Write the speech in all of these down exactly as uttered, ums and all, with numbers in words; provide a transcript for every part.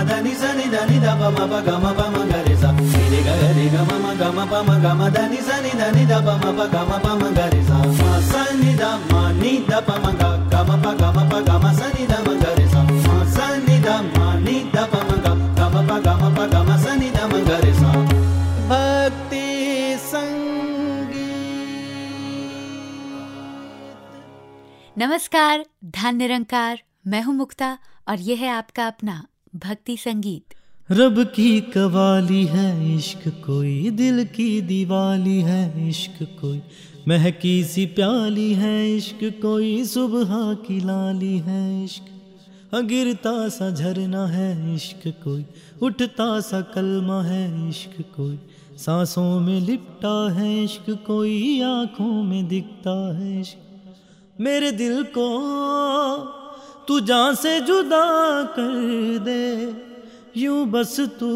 ध नि सा नि ध नि ध प म प ग म प म ग रे सा नि रे ग रे ग म म ग म प म ग म ध नि सा नि ध नि ध प म प ग म प म ग रे सा म सा नि ध म नि ध प म ग ग म प ग म प ग म सा नि ध म ग रे सा म सा नि ध म नि ध प म ग ग म प ग म प ग म सा नि ध म ग रे सा। भक्ति नमस्कार, ध्यान निरंकार, मैं हूं मुक्ता और यह है आपका अपना भक्ति संगीत। रब की कवाली है इश्क कोई, दिल की दिवाली है इश्क कोई, महकी सी प्याली है इश्क कोई, सुबह की लाली है इश्क, गिरता सा झरना है इश्क कोई, उठता सा कलमा है इश्क कोई, सांसों में लिपटा है इश्क कोई, आँखों में दिखता है इश्क। मेरे दिल को तू जान से जुदा कर दे, यूं बस तू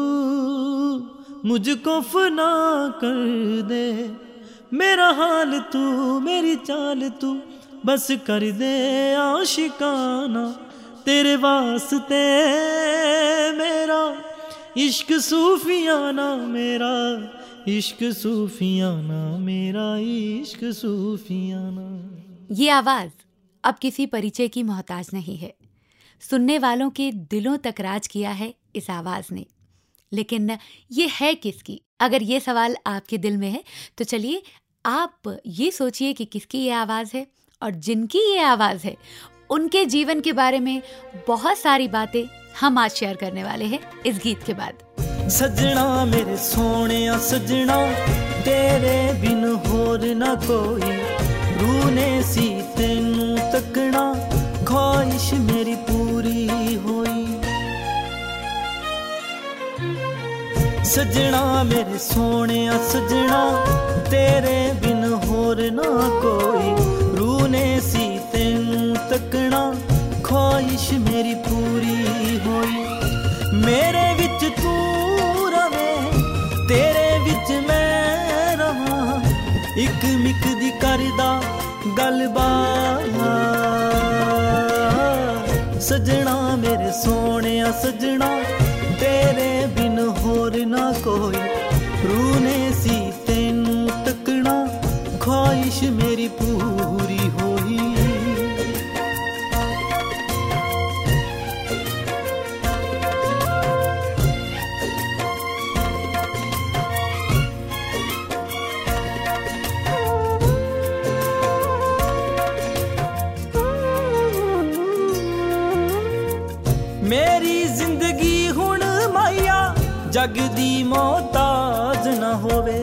मुझको फना कर दे, मेरा हाल तू मेरी चाल तू बस कर दे आशिकाना, तेरे वास्ते मेरा इश्क सूफियाना, मेरा इश्क सूफियाना, मेरा इश्क सूफियाना। ये आवाज अब किसी परिचय की मोहताज नहीं है, सुनने वालों के दिलों तक राज किया है इस आवाज ने। लेकिन ये है किसकी? अगर ये सवाल आपके दिल में है तो चलिए आप ये सोचिए कि किसकी ये आवाज है, और जिनकी ये आवाज है उनके जीवन के बारे में बहुत सारी बातें हम आज शेयर करने वाले हैं इस गीत के बाद। सजना मेरे सोने सजना, तेरे बिन होर ना कोई, रूने सी तेनू तकना, ख्वाहिश मेरी पूरी होई। सजना मेरे सोने सजना, तेरे बिन होर ना कोई, रूने सी तेनू तकना, ख्वाहिश मेरी पूरी होई। मेरे विच तू रवे, तेरे विच मैं रहा, इक मिक दी करदा गलबात। सजना मेरे सोने सजना, तेरे बिन होर ना कोई, रूने सी तेनू तकना, ख्वाहिश मेरी पूरी होई। मेरी जिंदगी हुण माया जग दी मोहताज न होवे,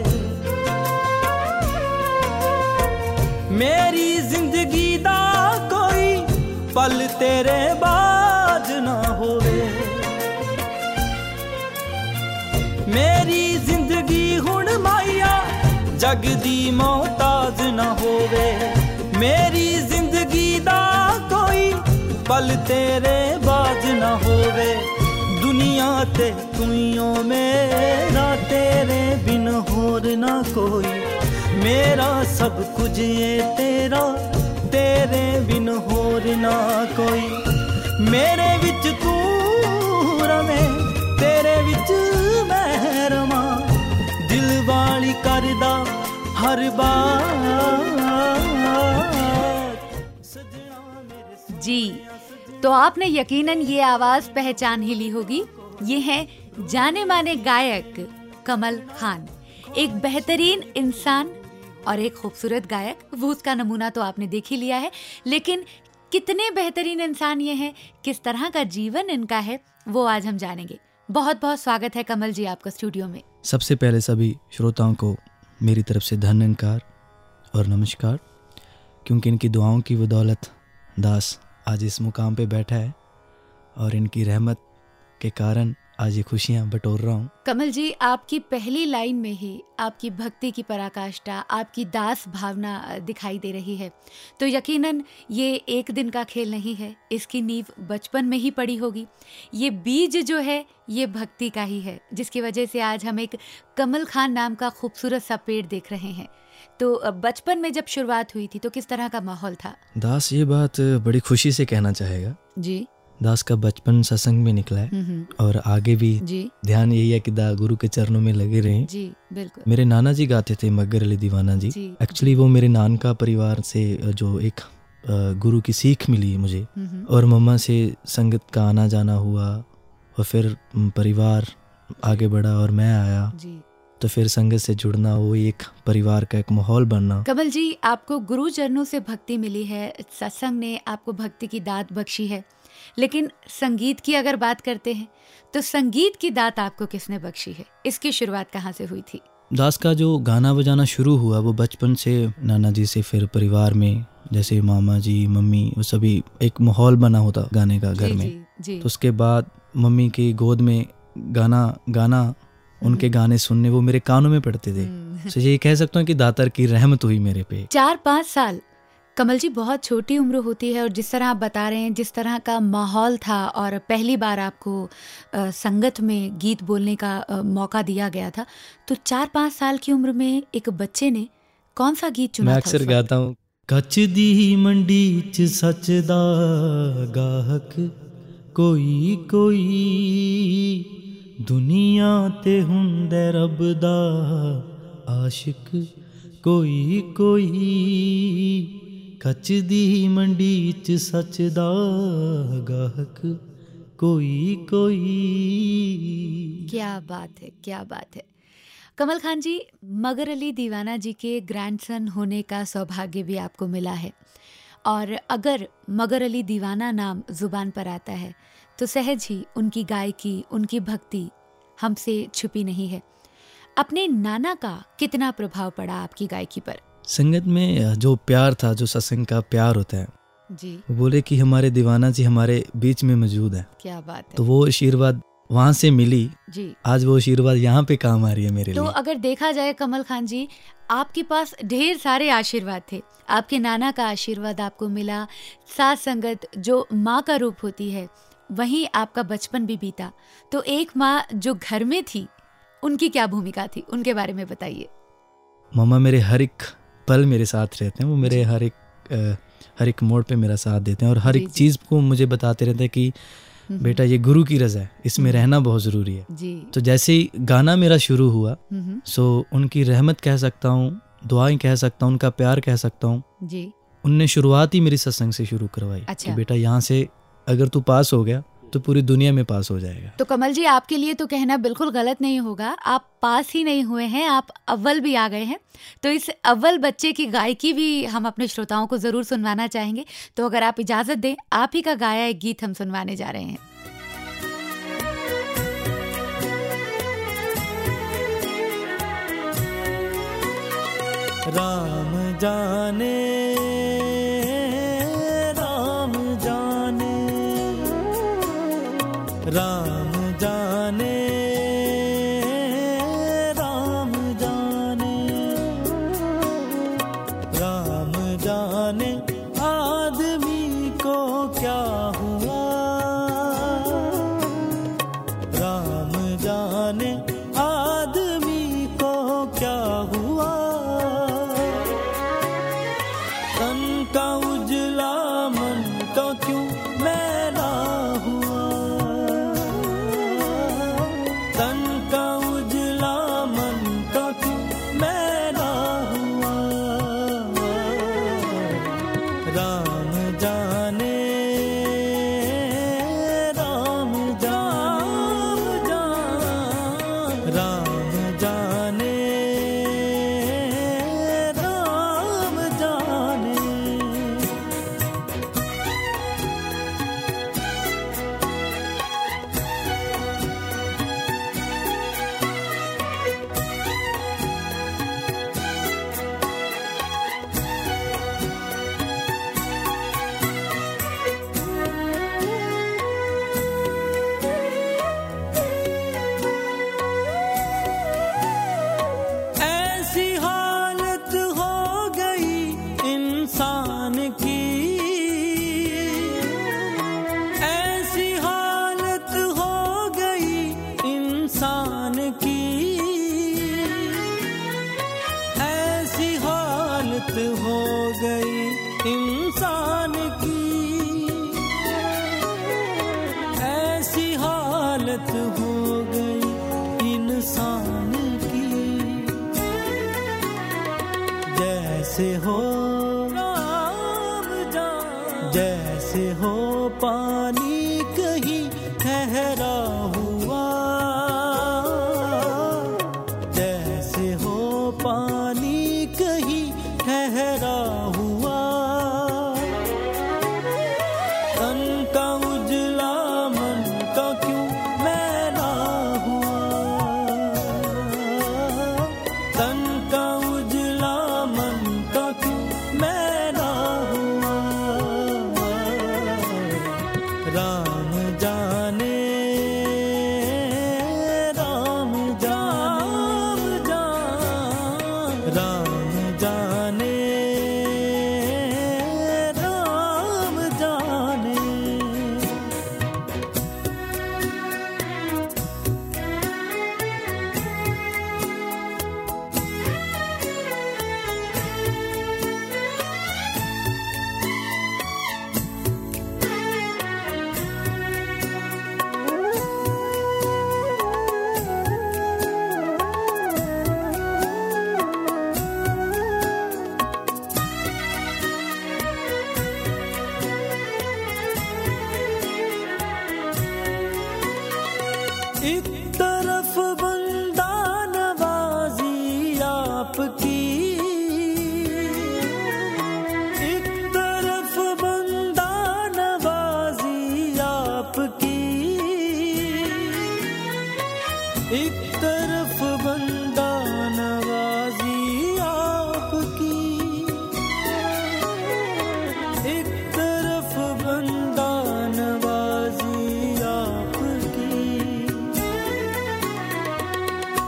मेरी जिंदगी दा कोई पल तेरे बाज न होवे। मेरी जिंदगी हुण माया जग दी मोहताज न होवे, मेरी जिंदगी दा कोई पल तेरे बाज न होवे। दुनिया ते दुनियों मेरा, तेरे बिन होर ना कोई, मेरा सब कुछ ये तेरा, तेरे बिन होर ना कोई। मेरे विच तू रवे, तेरे विच मैं रवां, दिल वाली करदा हर बात। जी, तो आपने यकीनन ये आवाज पहचान ही ली होगी। ये हैं जाने माने गायक कमल खान, एक बेहतरीन इंसान और एक खूबसूरत गायक। वो उसका नमूना तो आपने देख ही लिया है, लेकिन कितने बेहतरीन इंसान ये हैं, किस तरह का जीवन इनका है, वो आज हम जानेंगे। बहुत बहुत स्वागत है कमल जी आपका स्टूडियो में। सबसे पहले सभी श्रोताओं को मेरी तरफ से धन्यवाद और नमस्कार, क्योंकि इनकी दुआओं की बदौलत दास आज इस मुकाम पे बैठा है और इनकी रहमत के कारण आज ये खुशियाँ बटोर रहा हूँ। कमल जी, आपकी पहली लाइन में ही आपकी भक्ति की पराकाष्ठा, आपकी दास भावना दिखाई दे रही है। तो यकीनन ये एक दिन का खेल नहीं है, इसकी नींव बचपन में ही पड़ी होगी। ये बीज जो है ये भक्ति का ही है, जिसकी वजह से आज हम एक कमल खान नाम का खूबसूरत सा पेड़ देख रहे हैं। तो बचपन में जब शुरुआत हुई थी तो किस तरह का माहौल था? दास ये बात बड़ी खुशी से कहना चाहेगा जी। दास का बचपन सत्संग में निकला है हम्म, और आगे भी जी ध्यान यही है कि दा गुरु के चरणों में लगे रहें। जी बिल्कुल मेरे नाना जी गाते थे, मगर अली दीवाना जी। जी, एक्चुअली वो मेरे नान का परिवार से जो एक अ, गुरु की सीख मिली मुझे, हम्म, और मम्मा से संगत का आना जाना हुआ, और फिर म, परिवार आगे बढ़ा और मैं आया, जी। तो फिर संगत से जुड़ना, वो एक परिवार का एक माहौल बनना। कमल जी, आपको गुरु चरणों से भक्ति मिली है, सत्संग ने आपको भक्ति की दात बख्शी है, लेकिन संगीत की अगर बात करते हैं तो संगीत की दात आपको किसने बख्शी है? इसकी शुरुआत कहाँ से हुई थी? दास का जो गाना बजाना शुरू हुआ वो बचपन से नाना जी से, फिर परिवार में जैसे मामा जी मम्मी, वो सभी एक माहौल बना होता गाने का घर जी, में। जी, जी। तो उसके बाद मम्मी की गोद में गाना गाना, उनके गाने सुनने, वो मेरे कानों में पड़ते थे। हम्म। तो ये कह सकता हूँ कि दातार की रहमत हुई मेरे पे। चार पाँच साल कमल जी बहुत छोटी उम्र होती है, और जिस तरह आप बता रहे हैं, जिस तरह का माहौल था और पहली बार आपको अ, संगत में गीत बोलने का अ, मौका दिया गया था, तो चार पाँच साल की उम्र में एक बच्चे ने कौन सा गीत चुना मैं था? अक्सर उस वक्त? गाता हूँ, कच दी मंडी च सच दा गाहक कोई कोई, दुनिया ते हुंदे रब दा आशिक कोई कोई, कच दी मंडी च सच दा गाहक कोई कोई। क्या बात है, क्या बात है। कमल खान जी, मगर अली दीवाना जी के ग्रैंडसन होने का सौभाग्य भी आपको मिला है, और अगर मगर अली दीवाना नाम जुबान पर आता है तो सहज ही उनकी गायकी, उनकी भक्ति हमसे छुपी नहीं है। अपने नाना का कितना प्रभाव पड़ा आपकी गायकी पर? संगत में जो प्यार था, जो सत्संग का प्यार होता है, जी, वो बोले कि हमारे दीवाना जी हमारे बीच में मौजूद है। क्या बात है। तो वो आशीर्वाद वहाँ से मिली, जी, आज वो आशीर्वाद यहाँ पे काम आ रही है मेरे तो लिए। अगर देखा जाए कमल खान जी, आपके पास ढेर सारे आशीर्वाद थे। आपके नाना का आशीर्वाद आपको मिला, साथ संगत जो माँ का रूप होती है, वहीं आपका बचपन भी बीता। तो एक माँ जो घर में थी, उनकी क्या भूमिका थी, उनके बारे में बताइए। मम्मा मेरे हर एक पल मेरे साथ रहते हैं, वो मेरे हर एक अ, हर एक मोड़ पे मेरा साथ देते हैं, और हर जी, एक जी। चीज़ को मुझे बताते रहते हैं कि बेटा ये गुरु की रज़ा है, इसमें रहना बहुत ज़रूरी है। जी, तो जैसे ही गाना मेरा शुरू हुआ, हम्म, सो उनकी रहमत कह सकता हूँ, दुआएं कह सकता हूँ, उनका प्यार कह सकता हूँ। जी, उनने शुरुआत ही मेरी सत्संग से शुरू करवाई अच्छा। कि बेटा यहाँ से अगर तू पास हो गया तो पूरी दुनिया में पास हो जाएगा। तो कमल जी, आपके लिए तो कहना बिल्कुल गलत नहीं होगा, आप पास ही नहीं हुए हैं, आप अव्वल भी आ गए हैं। तो इस अव्वल बच्चे की गायकी भी हम अपने श्रोताओं को जरूर सुनवाना चाहेंगे। तो अगर आप इजाजत दें, आप ही का गाया एक गीत हम सुनवाने जा रहे हैं। राम जाने राम जाने राम जाने राम जाने राम जाने आदमी को क्या हुआ, राम जाने आदमी को क्या हुआ, तन का उजला मन तो क्यों मैला हुआ, तन का उजला मन तो क्यों मैला हुआ, राम जाने राम जान राम जाने राम जाने।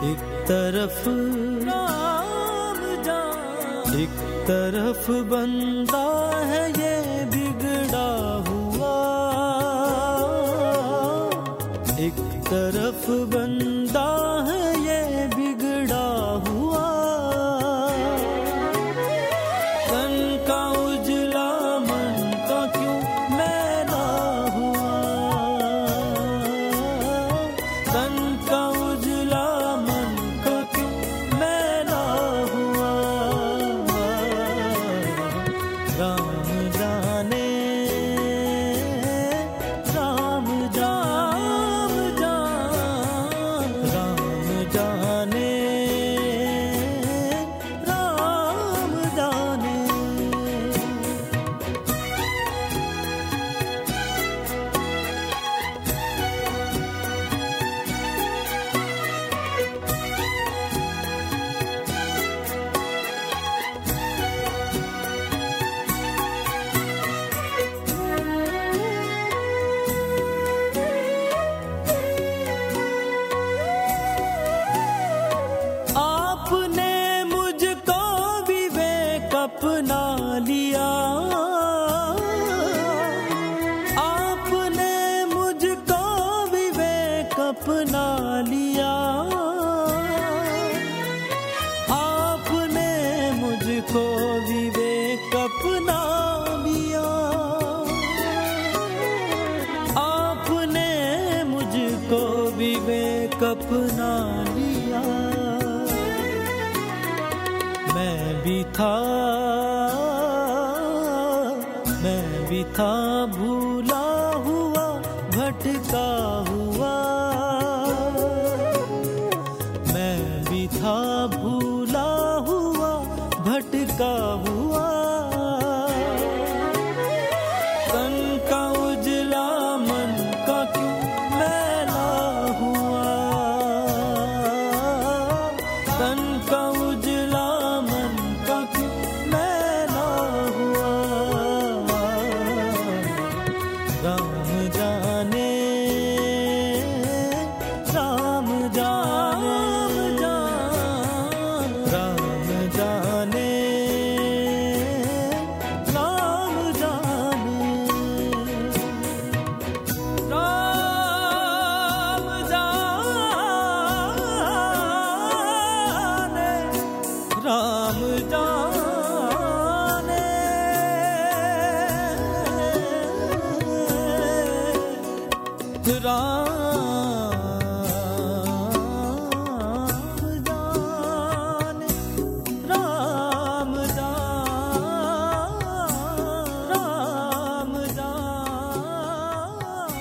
एक तरफ राम जान, एक तरफ बंदा है ये बिगड़ा हुआ, एक तरफ बंदा है ये बिगड़ा हुआ, तन का उजला मन का क्यों मैला हुआ, तन का उजला मन का क्यों मैला हुआ, राम जाने राम जान जान, राम जाने राम जाने। आपने मुझको विवेक अपना लिया, आपने मुझको विवेक अपना लिया, आपने मुझको विवेक अपना लिया, आपने मुझको विवेक अपना लिया, मैं भी था, मैं भी था भूला हुआ, भटका हुआ, मैं भी था भूला हुआ, भटका हुआ, तन का उजला मन का क्यों मैला हुआ, तन का उजला मन का क्यों मैला हुआ, राम जाने राम जान जान, राम जाने राम जाने, राम जाने राम जाने, राम जाने, राम जान, राम जान।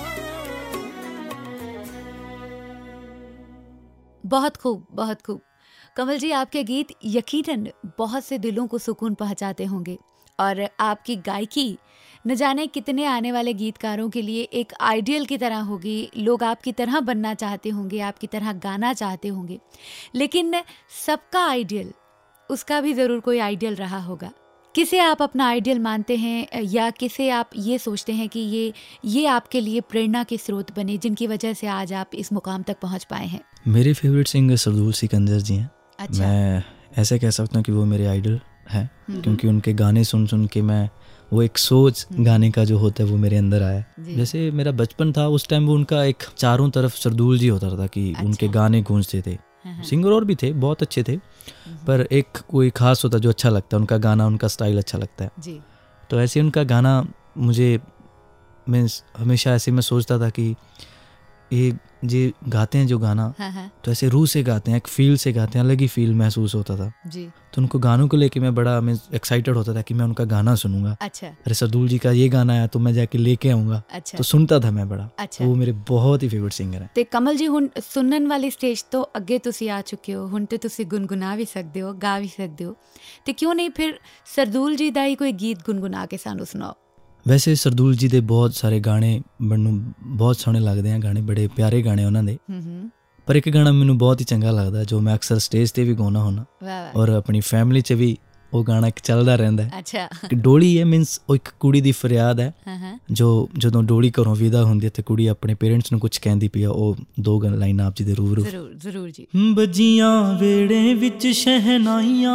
बहुत खूब, बहुत खूब। कमल जी, आपके गीत यकीनन बहुत से दिलों को सुकून पहुंचाते होंगे और आपकी गायकी न जाने कितने आने वाले गीतकारों के लिए एक आइडियल की तरह होगी। लोग आपकी तरह बनना चाहते होंगे, आपकी तरह गाना चाहते होंगे, लेकिन सबका आइडियल, उसका भी ज़रूर कोई आइडियल रहा होगा। किसे आप अपना आइडियल मानते हैं या किसे आप ये सोचते हैं कि ये ये आपके लिए प्रेरणा के स्रोत बने, जिनकी वजह से आज आप इस मुकाम तक पहुंच पाए हैं? मेरे फेवरेट सिंगर सरदूल सिकंदर जी हैं। अच्छा। मैं ऐसे कह सकता हूँ कि वो मेरे आइडल हैं, क्योंकि उनके गाने सुन सुन के मैं वो एक सोच गाने का जो होता है वो मेरे अंदर आया। जैसे मेरा बचपन था उस टाइम वो उनका एक चारों तरफ सरदूल जी होता था कि अच्छा। उनके गाने गूंजते थे। सिंगर और भी थे, बहुत अच्छे थे, पर एक कोई खास होता जो अच्छा लगता है, उनका गाना, उनका स्टाइल अच्छा लगता है जी। तो ऐसे उनका गाना मुझे, मैं हमेशा ऐसे मैं सोचता था कि ये जे गाते हैं जो गाना, हाँ हाँ। तो ऐसे रूह से गाते हैं, एक फील से गाते हैं, अलग ही फील महसूस होता था जी। तो उनको गानों को लेके मैं बड़ा मैं एक्साइटेड होता था कि मैं उनका गाना सुनूंगा। अच्छा। अरे सरदूल जी का ये गाना आया तो मैं जाके लेके आऊंगा। अच्छा। तो सुनता था मैं बड़ा। अच्छा। तो वो मेरे बहुत ही फेवरेट सिंगर है। ਤੇ ਕਮਲ ਜੀ, ਹੁਣ ਸੁਣਨ ਵਾਲੀ ਸਟੇਜ ਤੋਂ ਅੱਗੇ ਤੁਸੀਂ ਆ ਚੁੱਕੇ ਹੋ, ਹੁਣ ਤੇ ਤੁਸੀਂ ਗੁੰਗੁਣਾ ਵੀ ਸਕਦੇ ਹੋ, ਗਾ ਵੀ ਸਕਦੇ ਹੋ, ਤੇ ਕਿਉਂ ਨਹੀਂ ਫਿਰ ਸਰਦੂਲ ਜੀ ਦਾ ਹੀ ਕੋਈ ਗੀਤ ਗੁੰਗੁਣਾ ਕੇ ਸਾਨੂੰ ਸੁਣਾਓ। ਵੈਸੇ ਸਰਦੂਲ ਜੀ ਦੇ ਬਹੁਤ ਸਾਰੇ ਗਾਣੇ ਮੈਨੂੰ ਬਹੁਤ ਸੋਹਣੇ ਲੱਗਦੇ ਆ, ਗਾਣੇ ਬੜੇ ਪਿਆਰੇ ਗਾਣੇ ਉਹਨਾਂ ਦੇ। ਪਰ ਇੱਕ ਗਾਣਾ ਮੈਨੂੰ ਬਹੁਤ ਹੀ ਚੰਗਾ ਲੱਗਦਾ ਜੋ ਮੈਂ ਅਕਸਰ ਸਟੇਜ ਤੇ ਵੀ ਗਾਉਣਾ ਹੁੰਦਾ ਔਰ ਆਪਣੀ ਫੈਮਿਲੀ 'ਚ ਵੀ ਉਹ ਗਾਣਾ ਇੱਕ ਚੱਲਦਾ ਰਹਿੰਦਾ ਹੈ। ਅੱਛਾ, ਕਿ ਡੋਲੀ ਹੈ ਮੀਨਸ ਉਹ ਇੱਕ ਕੁੜੀ ਦੀ ਫਰਿਆਦ ਹੈ ਹਾਂ, ਜੋ ਜਦੋਂ ਡੋਲੀ ਘਰੋਂ ਵਿਦਾ ਹੁੰਦੀ ਹੈ ਤੇ ਕੁੜੀ ਆਪਣੇ ਪੇਰੈਂਟਸ ਨੂੰ ਕੁਝ ਕਹਿੰਦੀ ਪਈ ਆ, ਉਹ ਦੋ ਗ- ਲਾਈਨਾਂ ਆਪ ਜੀ ਦੇ ਰੂਬਰੂ। ਜ਼ਰੂਰ ਜ਼ਰੂਰ ਜੀ। ਬੱਜੀਆਂ ਵੇੜੇ ਵਿੱਚ ਸ਼ਹਿਨਾਈਆਂ,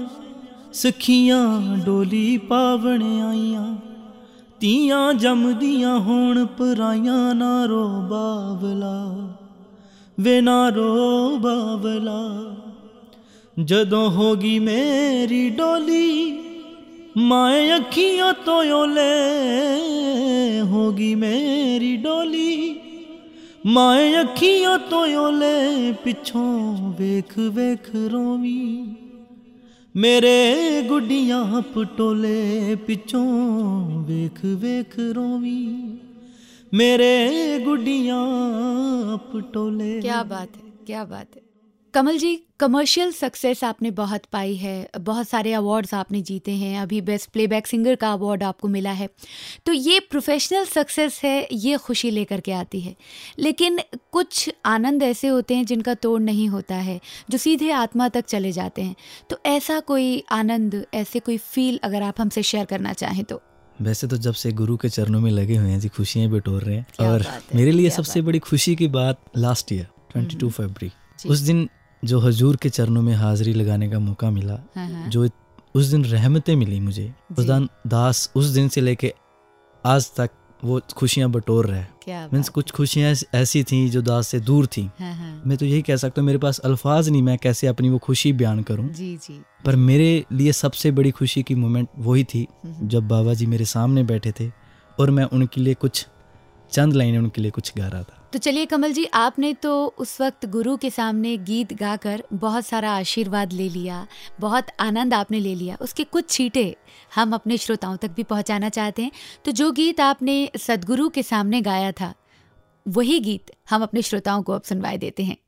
ਸਖੀਆਂ ਡੋਲੀ ਪਾਵਣ ਆਈਆਂ, ਧੀਆਂ ਜੰਮਦੀਆਂ ਹੋਣ ਪਰਾਈਆਂ, ਨਾ ਰੋ ਬਾਵਲਾ ਵੇ ਨਾ ਰੋ ਬਾਵਲਾ। ਜਦੋਂ ਹੋਗੀ ਮੇਰੀ ਡੋਲੀ ਮਾਏ ਅੱਖੀਆਂ ਤੋਂ ਓਲੇ, ਹੋਗੀ ਮੇਰੀ ਡੋਲੀ ਮਾਏ ਅੱਖੀਆਂ ਤੋਂ ਓਲੇ, ਪਿੱਛੋਂ ਵੇਖ ਵੇਖ ਰੋਵੀਂ ਮੇਰੇ ਗੁੱਡੀਆਂ ਪਟੋਲੇ, ਪਿੱਛੋਂ ਵੇਖ ਵੇਖ ਰੋਵੀਂ मेरे गुडियां पटोले। क्या बात है, क्या बात है। कमल जी, कमर्शियल सक्सेस आपने बहुत पाई है, बहुत सारे अवार्ड्स आपने जीते हैं, अभी बेस्ट प्लेबैक सिंगर का अवार्ड आपको मिला है, तो ये प्रोफेशनल सक्सेस है, ये खुशी लेकर के आती है। लेकिन कुछ आनंद ऐसे होते हैं जिनका तोड़ नहीं होता है, जो सीधे आत्मा तक चले जाते हैं। तो ऐसा कोई आनंद, ऐसे कोई फील अगर आप हमसे शेयर करना चाहें तो। वैसे तो जब से गुरु के चरणों में लगे हुए हैं जी, खुशियाँ बटोर रहे हैं। और मेरे लिए सबसे बड़ी खुशी की बात लास्ट ईयर ट्वेंटी टू फरवरी, उस दिन जो हजूर के चरणों में हाजिरी लगाने का मौका मिला, जो उस दिन रहमतें मिली मुझे, उस दिन दास उस दिन से लेके आज तक वो खुशियाँ बटोर रहा है। मीन्स कुछ खुशियाँ ऐसी थी जो दास से दूर थी। हाँ हाँ। मैं तो यही कह सकता हूँ, मेरे पास अल्फाज नहीं, मैं कैसे अपनी वो खुशी बयान करूँ। जी जी। पर मेरे लिए सबसे बड़ी खुशी की मोमेंट वही थी जब बाबा जी मेरे सामने बैठे थे और मैं उनके लिए कुछ चंद लाइनें उनके लिए कुछ गा रहा था। तो चलिए कमल जी, आपने तो उस वक्त गुरु के सामने गीत गाकर बहुत सारा आशीर्वाद ले लिया, बहुत आनंद आपने ले लिया, उसके कुछ छींटे हम अपने श्रोताओं तक भी पहुंचाना चाहते हैं। तो जो गीत आपने सदगुरु के सामने गाया था, वही गीत हम अपने श्रोताओं को अब सुनवाए देते हैं।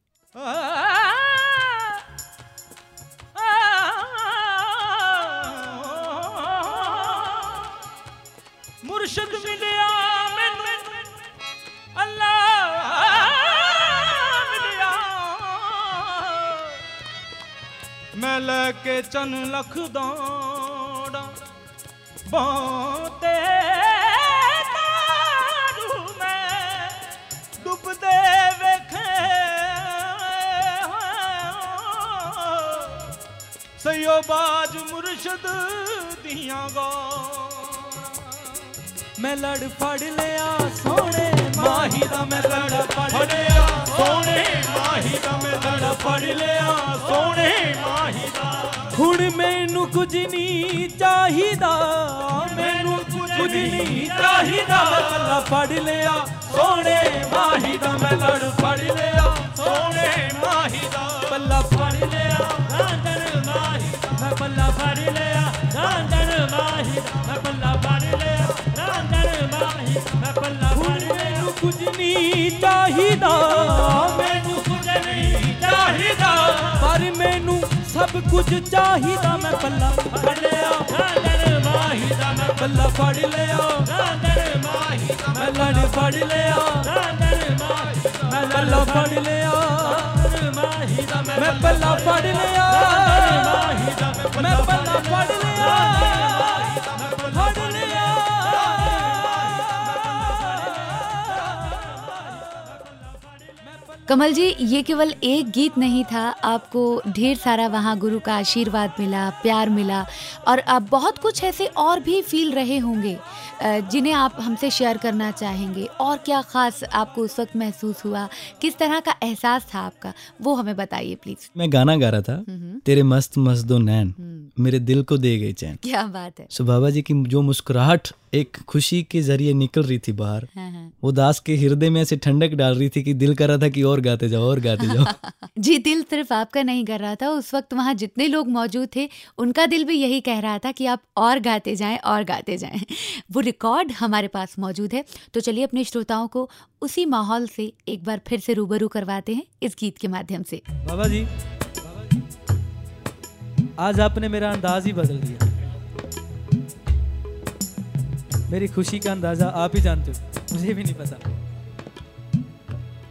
मुर्शिद मिलिया मैनू अल्लाह मिलिया, मैं लेके चन लख दौड़ा बाते तारू, मैं डुबदे वेखे सयो बाज मुर्शिद दियां गो। मैं लड़ फड़ लिया सोने माही दा, मैं लड़ फड़ लिया सोने माही दा, मैं लड़ फड़ लिया सोने माही दा। हुण मैनू कुछ नहीं चाहिदा, मैनू कुछ नहीं चाहिदा, लड़ फड़ लिया सोने माही दा, मैं लड़ फड़ लिया सोने माही दा। बल्ला फड़ लिया रांधन माही, मैं बल्ला फड़ लिया रांधन माही, मैं बल्ला फड़ लिया मैनू कुछ नहीं चाहिदा, मैनू कुछ नहीं चाहिदा, पर मैनू सब कुछ चाहिदा। मैं पल्ला फड़ लिया रांधन माही दा, मैं पल्ला फड़ लिया रांधन माही दा, मैं लड़ फड़ लिया रांधन माही, मैं पल्ला फड़ लिया माही दा, मैं पल्ला फड़ लिया माही दा, मैं पल्ला फड़ लिया फड़ लिया। कमल जी, ये केवल एक गीत नहीं था, आपको ढेर सारा वहाँ गुरु का आशीर्वाद मिला, प्यार मिला, और आप बहुत कुछ ऐसे और भी फील रहे होंगे जिन्हें आप हमसे शेयर करना चाहेंगे। और क्या ख़ास आपको उस वक्त महसूस हुआ, किस तरह का एहसास था आपका, वो हमें बताइए प्लीज़। मैं गाना गा रहा था, तेरे मस्त मस्त दो नैन मेरे दिल को दे गए चैन। क्या बात है। सो बाबा जी की जो मुस्कुराहट एक खुशी के जरिए निकल रही थी बाहर, हाँ हाँ। वो दास के हृदय में ऐसे ठंडक डाल रही थी कि दिल कर रहा था कि और गाते जाओ और गाते जाओ। जी, दिल सिर्फ आपका नहीं कर रहा था, उस वक्त वहाँ जितने लोग मौजूद थे उनका दिल भी यही कह रहा था कि आप और गाते जाएं और गाते जाएं। वो रिकॉर्ड हमारे पास मौजूद है, तो चलिए अपने श्रोताओं को उसी माहौल से एक बार फिर से रूबरू करवाते हैं इस गीत के माध्यम से। बाबा जी, आज आपने मेरा अंदाज ही बदल दिया। मेरी खुशी का अंदाजा आप ही जानते हो, मुझे भी नहीं पता।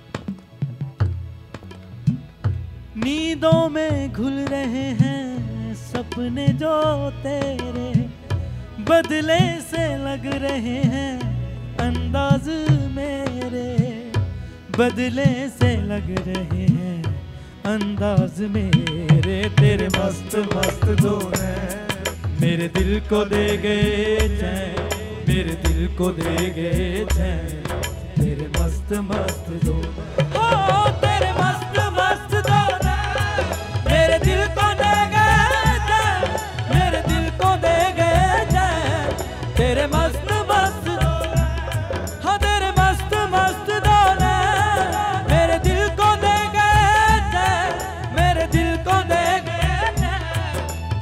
नींदों में घुल रहे हैं सपने जो तेरे बदले से लग रहे हैं, अंदाज मेरे बदले से लग रहे हैं, अंदाज मेरे। तेरे मस्त मस्त धुन मेरे दिल को दे गए चैन, मेरे दिल को दे गए चैन, तेरे मस्त मस्त धुन। ओ तेरे मस्त मस्त धुन मेरे दिल को दे गए चैन, मेरे दिल को दे गए चैन, तेरे मस्त मस्त हाँ तेरे मस्त मस्त धुन मेरे दिल को दे गए चैन, मेरे दिल को दे गए चैन,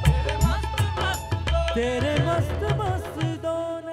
तेरे मस्त मस्त धुन।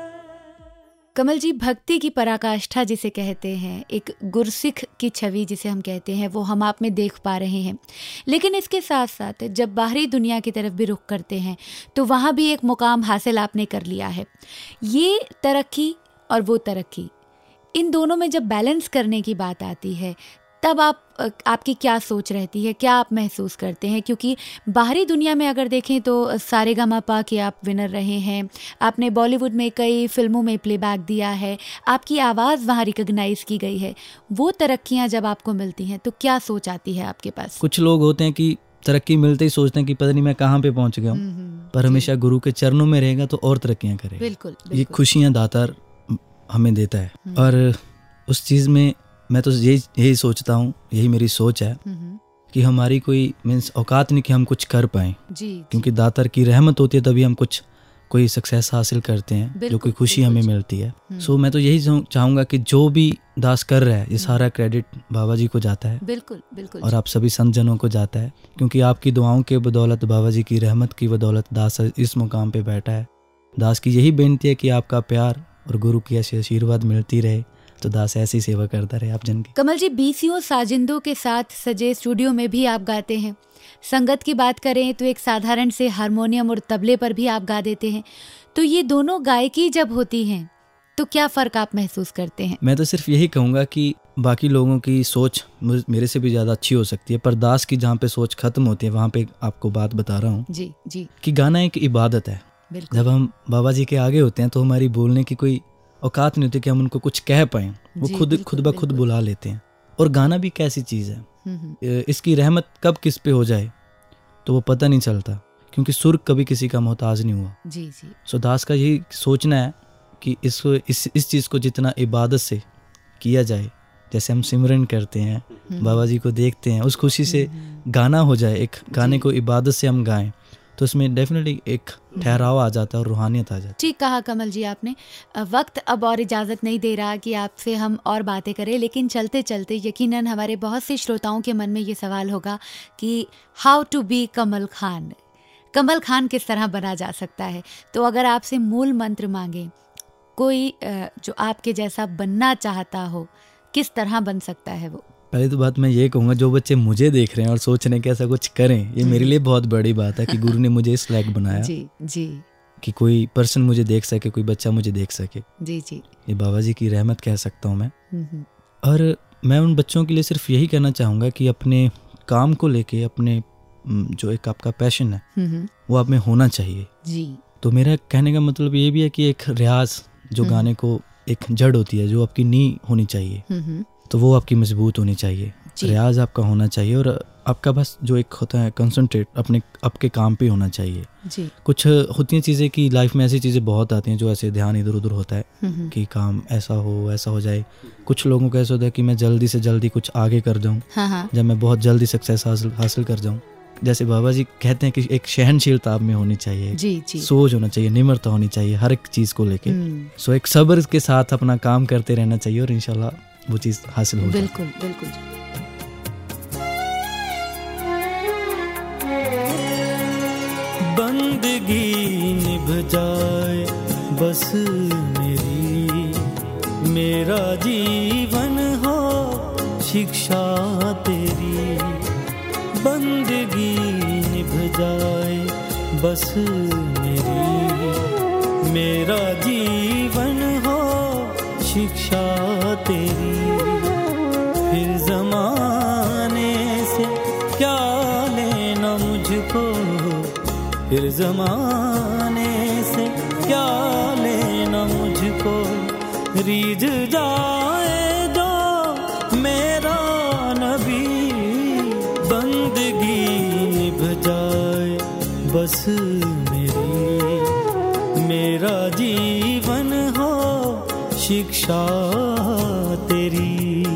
कमल जी, भक्ति की पराकाष्ठा जिसे कहते हैं, एक गुरसिख की छवि जिसे हम कहते हैं, वो हम आप में देख पा रहे हैं। लेकिन इसके साथ साथ जब बाहरी दुनिया की तरफ भी रुख करते हैं तो वहाँ भी एक मुकाम हासिल आपने कर लिया है। ये तरक्की और वो तरक्की, इन दोनों में जब बैलेंस करने की बात आती है तब आप आपकी क्या सोच रहती है, क्या आप महसूस करते हैं? क्योंकि बाहरी दुनिया में अगर देखें तो सारेगामापा के आप विनर रहे हैं, आपने बॉलीवुड में कई फिल्मों में प्लेबैक दिया है, आपकी आवाज़ वहाँ रिकॉग्नाइज की गई है। वो तरक्कियाँ जब आपको मिलती हैं तो क्या सोच आती है आपके पास? कुछ लोग होते हैं कि तरक्की मिलते ही सोचते हैं कि पता नहीं मैं कहाँ पे पहुँच गया हूँ, पर हमेशा गुरु के चरणों में रहेगा तो और तरक्कियाँ करेगा। बिल्कुल, बिल्कुल। ये खुशियाँ दातार हमें देता है, और उस चीज़ में मैं तो यही यही सोचता हूँ, यही मेरी सोच है कि हमारी कोई मीन्स औकात नहीं कि हम कुछ कर पाएँ, क्योंकि दातार की रहमत होती है तभी हम कुछ कोई सक्सेस हासिल करते हैं, जो कोई खुशी हमें मिलती है। सो मैं तो यही चाहूँगा कि जो भी दास कर रहा है ये सारा क्रेडिट बाबा जी को जाता है। बिल्कुल बिल्कुल। और आप सभी संत जनों को जाता है, क्योंकि आपकी दुआओं के बदौलत, बाबा जी की रहमत की बदौलत दास इस मुकाम पे बैठा है। दास की यही बेनती है कि आपका प्यार और गुरु की ऐसी आशीर्वाद मिलती रहे, तो दास ऐसी सेवा करता रहे आप जन की। कमल जी, बीसियों साजिंदों के साथ सजे स्टूडियो में भी आप गाते हैं। संगत की बात करें तो एक साधारण से हारमोनियम और तबले पर भी आप गा देते हैं। तो ये दोनों गायकी जब होती हैं तो क्या फ़र्क आप महसूस करते हैं? मैं तो सिर्फ यही कहूँगा कि बाकी लोगों की सोच मेरे से भी ज़्यादा अच्छी हो सकती है, पर दास की जहाँ पे सोच खत्म होती है वहाँ पे आपको बात बता रहा हूँ जी जी कि गाना एक इबादत है। जब हम बाबा जी के आगे होते हैं तो हमारी बोलने की कोई औकात नहीं होती कि हम उनको कुछ कह पाएं, वो खुद खुद ब खुद बुला लेते हैं। और गाना भी कैसी चीज़ है, इसकी रहमत कब किस पे हो जाए तो वो पता नहीं चलता, क्योंकि सुर कभी किसी का मोहताज नहीं हुआ। जी जी। सो दास का यही सोचना है कि इसको इस इस चीज़ को जितना इबादत से किया जाए, जैसे हम सिमरन करते हैं, बाबा जी को देखते हैं, उस खुशी से गाना हो जाए, एक गाने को इबादत से हम गाएं, तो इसमें डेफिनेटली एक ठहराव आ जाता है और रूहानियत आ जाती है। ठीक कहा कमल जी आपने। वक्त अब और इजाज़त नहीं दे रहा कि आपसे हम और बातें करें, लेकिन चलते चलते यकीनन हमारे बहुत से श्रोताओं के मन में ये सवाल होगा कि how to be Kamal Khan, Kamal Khan किस तरह बना जा सकता है? तो अगर आपसे मूल मंत्र मांगे, कोई जो आपके जैसा बनना चाहता हो, किस तरह बन सकता है वो? पहले तो बात मैं ये कहूँगा, जो बच्चे मुझे देख रहे हैं और सोच रहे हैं कि ऐसा कुछ करें, ये मेरे लिए बहुत बड़ी बात है कि गुरु ने मुझे इस लायक बनाया जी जी कि कोई पर्सन मुझे देख सके, कोई बच्चा मुझे देख सके। जी जी। ये बाबा जी की रहमत कह सकता हूँ मैं। और मैं उन बच्चों के लिए सिर्फ यही कहना चाहूँगा कि अपने काम को लेके, अपने जो एक आपका पैशन है वो आप में होना चाहिए जी। तो मेरा कहने का मतलब ये भी है कि एक रियाज जो गाने को एक जड़ होती है, जो आपकी नींव होनी चाहिए, तो वो आपकी मजबूत होनी चाहिए, रियाज आपका होना चाहिए, और आपका बस जो एक होता है कंसंट्रेट अपने आपके काम पे होना चाहिए जी। कुछ होती हैं चीज़ें कि लाइफ में ऐसी चीज़ें बहुत आती हैं जो ऐसे ध्यान इधर उधर होता है कि काम ऐसा हो ऐसा हो जाए। कुछ लोगों को ऐसा होता है कि मैं जल्दी से जल्दी कुछ आगे कर जाऊँ, हाँ। जब मैं बहुत जल्दी सक्सेस हासिल हासिल कर जाऊँ। जैसे बाबा जी कहते हैं कि एक सहनशीलता आप में होनी चाहिए, जी, जी। सोच होना चाहिए, निम्रता होनी चाहिए हर एक चीज़ को लेके। सो एक सब्र के साथ अपना काम करते रहना चाहिए और इंशाल्लाह वो चीज़ हासिल हो। बिल्कुल बिल्कुल। बंदगी निभ जाए बस मेरी, मेरा जीवन हो शिक्षा तेरी। बंदगी निभ जाए बस मेरी, मेरा जीवन हो शिक्षा तेरी। फिर जमाने से क्या लेना मुझको, फिर ज़माने से क्या लेना मुझको, रीझ जाए जो मेरा नबी, बंदगी निभ जाए बस मेरी, मेरा जीवन हो शिक्षा तेरी।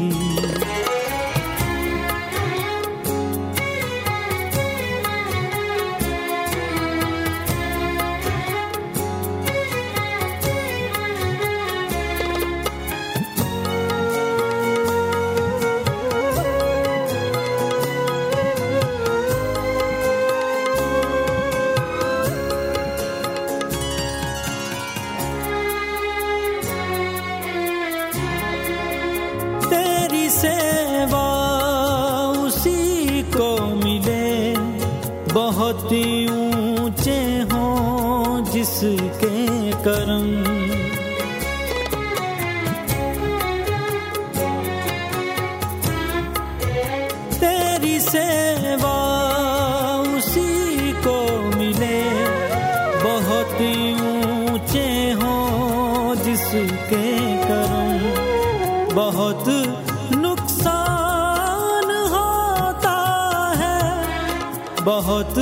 बहुत ऊंचे हों जिसके करम, तेरी सेवा उसी को मिले, बहुत ऊंचे हों जिसके करम, बहुत बहुत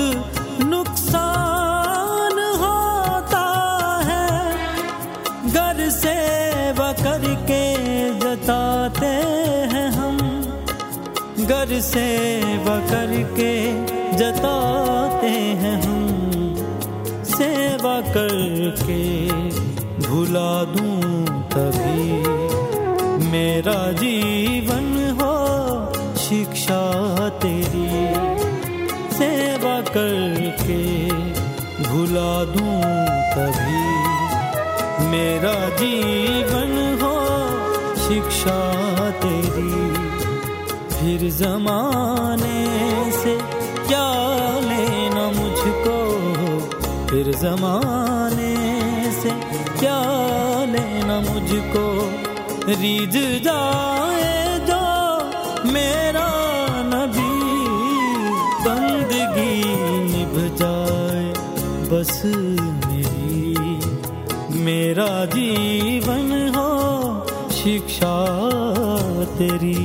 नुकसान होता है, घर सेवा करके जताते हैं हम, घर सेवा करके जताते हैं हम, सेवा करके भुला दूं तभी मेरा जीवन हो शिक्षा तेरी, सेवा करके भुला दूं कभी मेरा जीवन हो शिक्षा तेरी। फिर ज़माने से क्या लेना मुझको, फिर ज़माने से क्या लेना मुझको, रीझ जाए जो मेरा नबी, बंदगी निभ जाए बस मेरी, मेरा जीवन हो शिक्षा तेरी।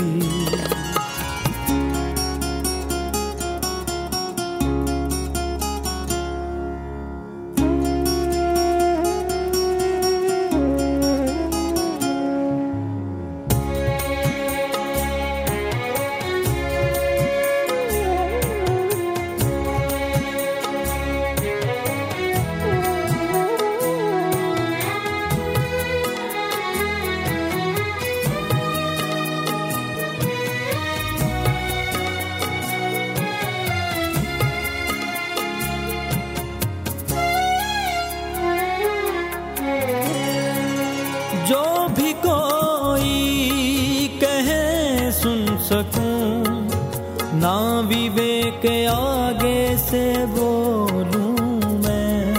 जो भी कोई कहे सुन सकूं, ना विवेक आगे से बोलूं मैं,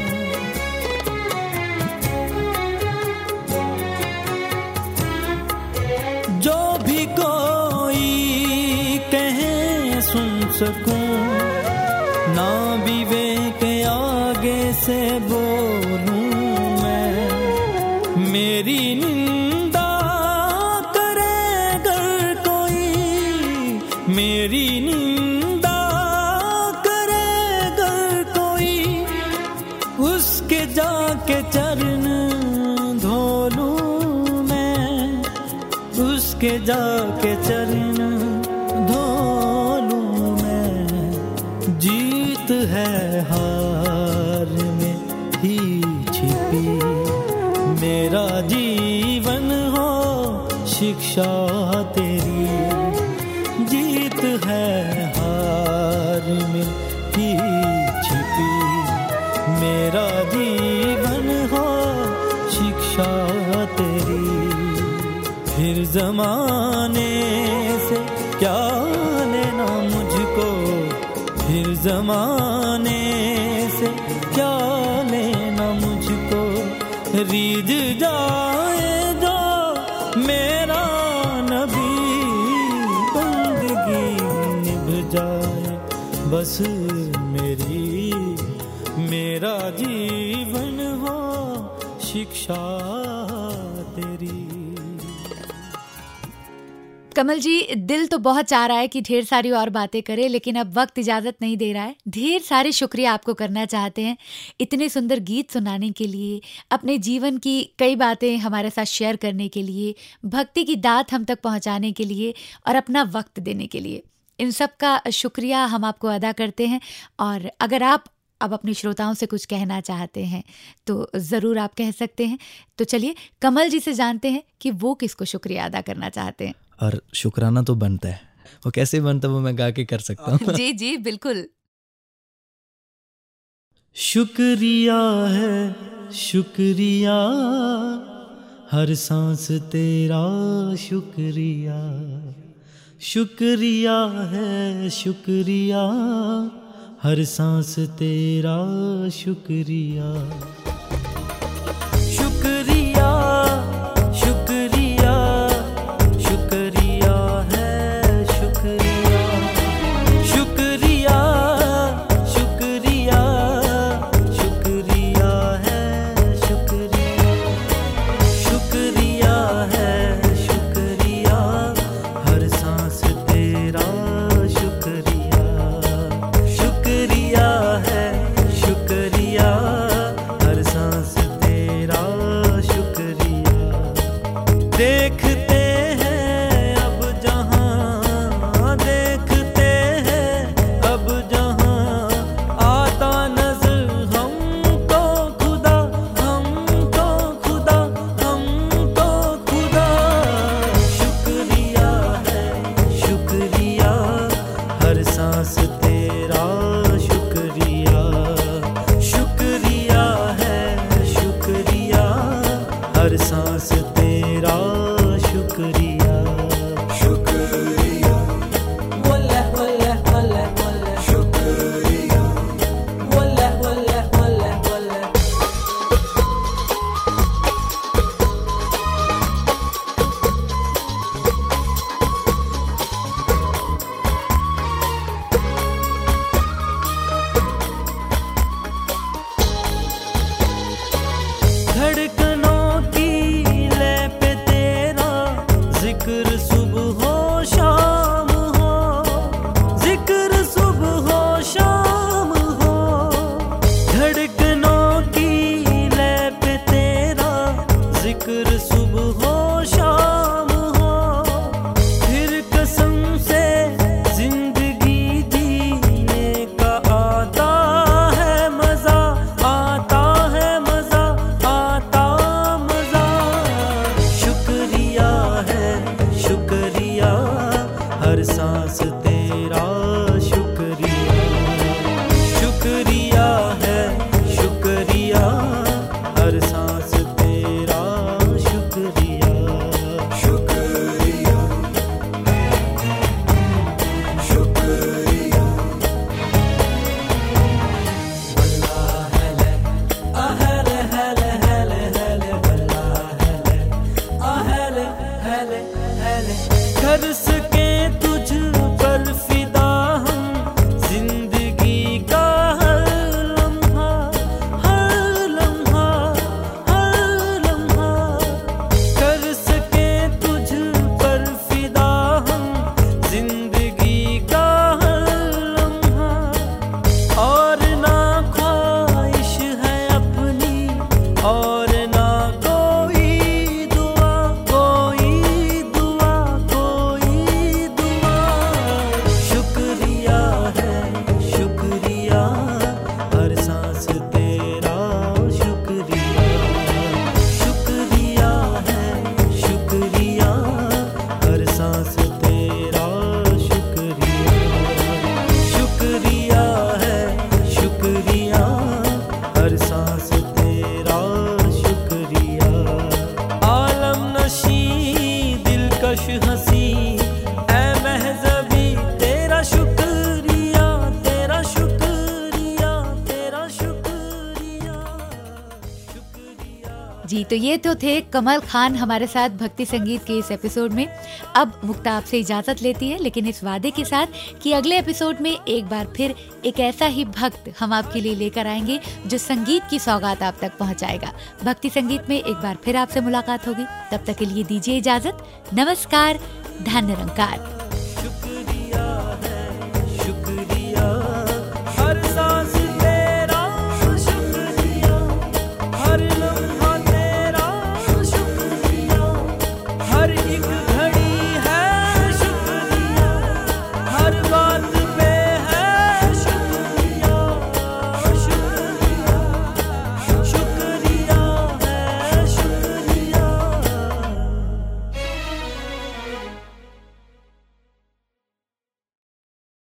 जो भी कोई कहे सुन सकूं, ना विवेक आगे से बोलूं मैं, मेरी निंदा करे अगर कोई, मेरी निंदा करे अगर कोई, उसके जाके चरण धो लूं मैं, उसके जाके चरण धो लूं मैं, जीत है हार में ही छिपी, मेरा जीवन हो शिक्षा तेरी, जीत है हार में ही छिपी, मेरा जीवन हो शिक्षा तेरी। फिर ज़माने से क्या लेना मुझको, फिर ज़माने से क्या लेना मुझको, रीझ जाए जो मेरा नबी, बंदगी निभ जाए बस मेरी, मेरा जीवन हो शिक्षा तेरी। कमल जी, दिल तो बहुत चाह रहा है कि ढेर सारी और बातें करें, लेकिन अब वक्त इजाज़त नहीं दे रहा है। ढेर सारे शुक्रिया आपको करना चाहते हैं इतने सुंदर गीत सुनाने के लिए, अपने जीवन की कई बातें हमारे साथ शेयर करने के लिए, भक्ति की दात हम तक पहुंचाने के लिए और अपना वक्त देने के लिए। इन सब का शुक्रिया हम आपको अदा करते हैं। और अगर आप अब अपने श्रोताओं से कुछ कहना चाहते हैं तो ज़रूर आप कह सकते हैं। तो चलिए कमल जी से जानते हैं कि वो किसको शुक्रिया अदा करना चाहते हैं। और शुक्राना तो बनता है, वो कैसे बनता है वो मैं गा के कर सकता हूँ। जी जी बिल्कुल। शुक्रिया है शुक्रिया, हर सांस तेरा शुक्रिया। शुक्रिया है शुक्रिया, हर सांस तेरा शुक्रिया। शुक्रिया शुक्रिया शुक्रिया है शुक्रिया। शुक्रिया शुक्रिया शुक्रिया है शुक्रिया। शुक्रिया है शुक्रिया, हर सांस तेरा शुक्रिया। शुक्रिया है शुक्रिया, हर सांस तेरा शुक्रिया। देखते हैं अब जहां, देखते हैं अब जहां, आता नजर हमको खुदा, हमको खुदा, हमको खुदा। शुक्रिया है शुक्रिया, हर सांस तेरा शुक्रिया। शुक्रिया है शुक्रिया, हर सांस तेरा शुक्रिया। शुक्रिया वल्ला वल्ला वल्ला वल्ला शुक्रिया वल्ला वल्ला वल्ला वल्ला। जी, तो ये तो थे कमल खान हमारे साथ भक्ति संगीत के इस एपिसोड में। अब मुक्ता आपसे इजाजत लेती है, लेकिन इस वादे के साथ कि अगले एपिसोड में एक बार फिर एक ऐसा ही भक्त हम आपके लिए लेकर आएंगे जो संगीत की सौगात आप तक पहुंचाएगा। भक्ति संगीत में एक बार फिर आपसे मुलाकात होगी। तब तक के लिए दीजिए इजाजत। नमस्कार, धन निरंकार।